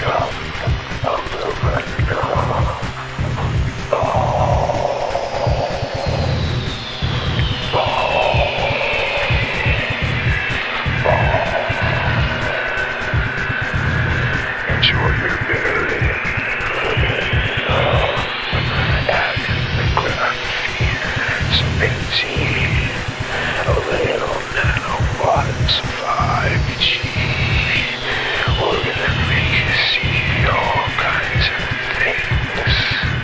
Enjoy your belly. Out in the grass, painting a little nanowatts 5G. We're gonna make you see all kinds of things.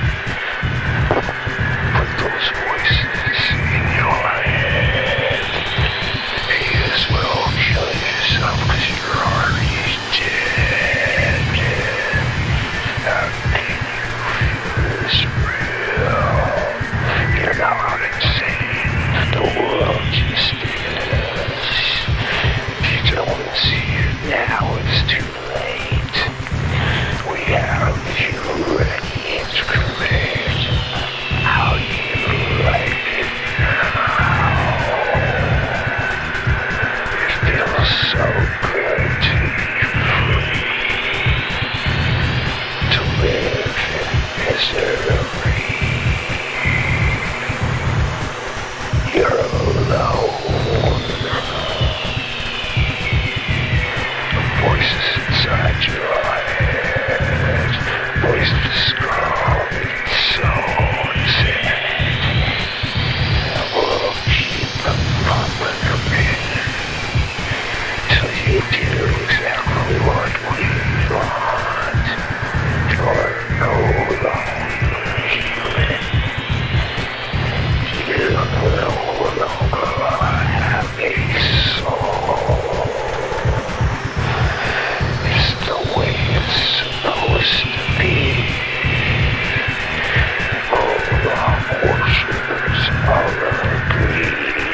Put those voices in your head. May as well kill yourself because you're already dead. How can you feel this real? You're not insane. The world just is. If you don't see it now, it's too late. We have you ready to create how you like it now. It feels so good to be free, to live in misery. You're alone. Voices inside your head, voices growing so sad. We'll keep pumping them in till you do exactly what we want. You're no longer human. You no longer have a soul. It's the way it's supposed to be. All our worshippers all agree.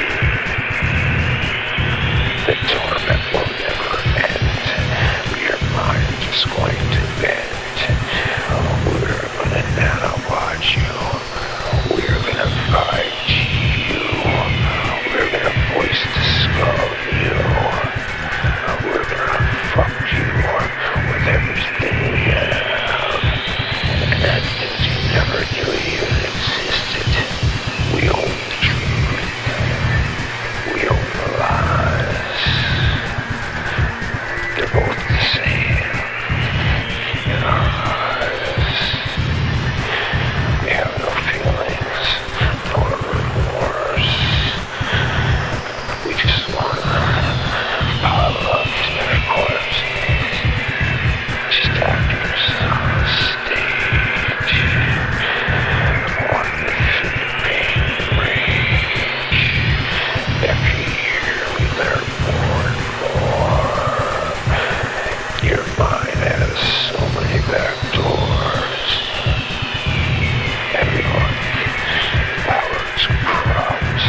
The torment will never end. Your mind is going to bend. We're gonna nanowatch you. We're gonna 5G you. We're gonna voice to skull you. We're gonna fuck you with everything we have. And things you never knew even existed. We own the truth. We own the lies. They're both the same in our eyes. We have no feelings, no remorse. We just wanna pile up dead corpses, just actors on a stage, on the pain and rage. Every year we learn more and more. Your mind has so many back doors. Everyone, power is corrupt.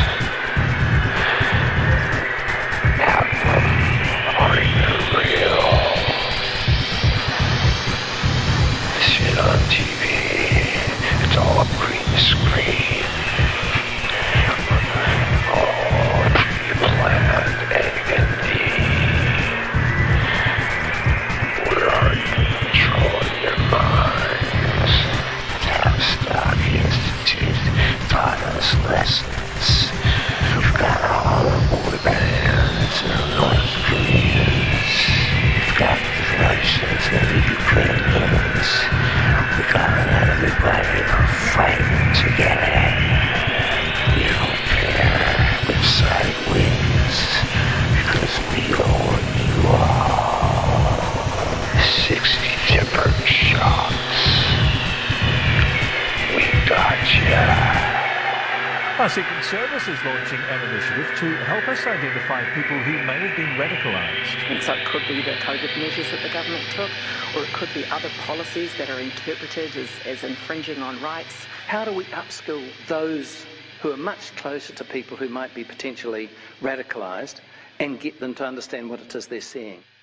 Half of them aren't even real. The shit on TV, it's all green screen. All pre-planned A&E. We're already controlling your minds. Tavistock Institute taught us lessons. We've got all the boy bands and the North Koreans. We've got the Russians and the Ukrainians. We got everybody fighting together. We don't care which side wins, because we own you all. 60 different shots. We gotcha. Our Secret Service is launching an initiative to help us identify people who may have been radicalised. And so it could be the COVID measures that the government took, or it could be other policies that are interpreted as infringing on rights. How do we upskill those who are much closer to people who might be potentially radicalised and get them to understand what it is they're seeing?